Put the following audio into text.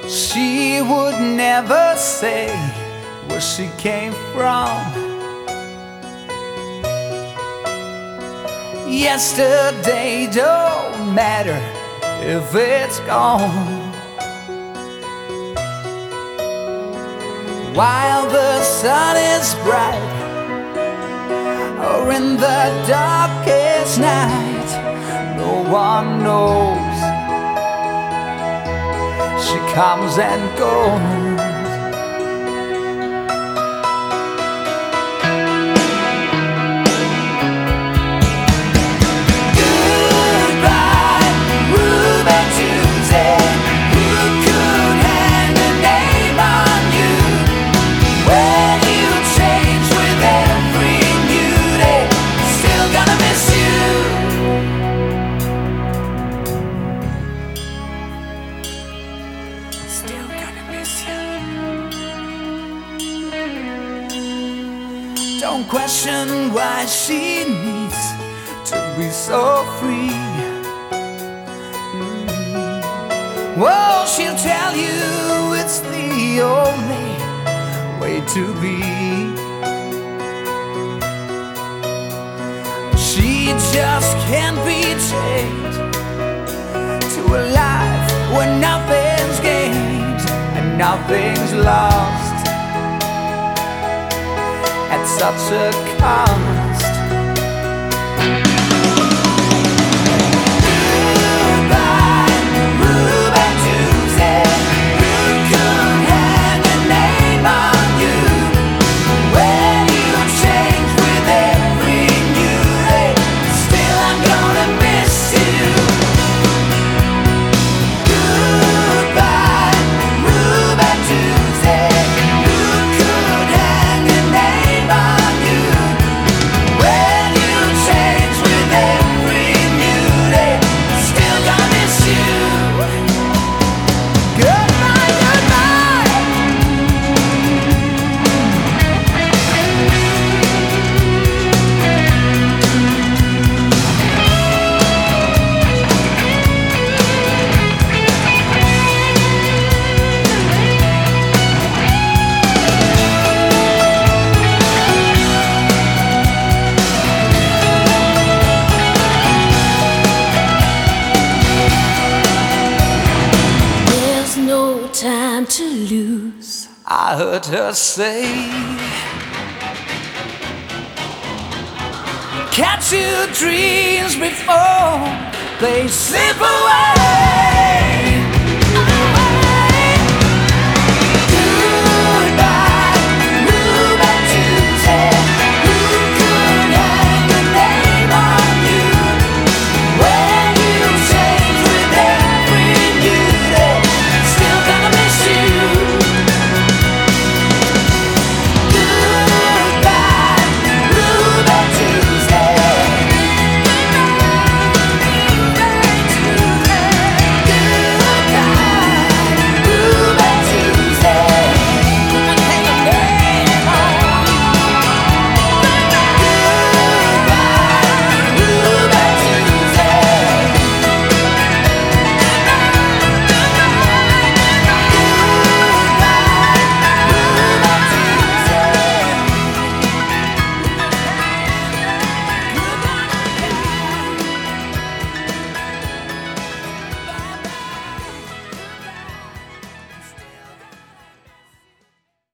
She would never say where she came from. Yesterday don't matter if it's gone. While the sun is bright, or in the darkest night, no one knows. She comes and goes. Goodbye, Ruby Tuesday. Who could hang a name on you when you change with every new day? Still gonna miss you. Still gonna miss you. Don't question why she needs to be so free. Well, she'll tell you it's the only way to be. She just can't be changed to a life where nothing's gained and nothing's lost at such a cost. Goodbye, Ruby Tuesday. Who could hang a name on you when you change with every new day? Still I'm gonna miss you. Goodbye, Ruby Tuesday. Who could hang a name on you when you change with every new day? Still gonna miss you. Goodbye, goodbye. There's no time to lose. I heard her say, catch your dreams before they slip away.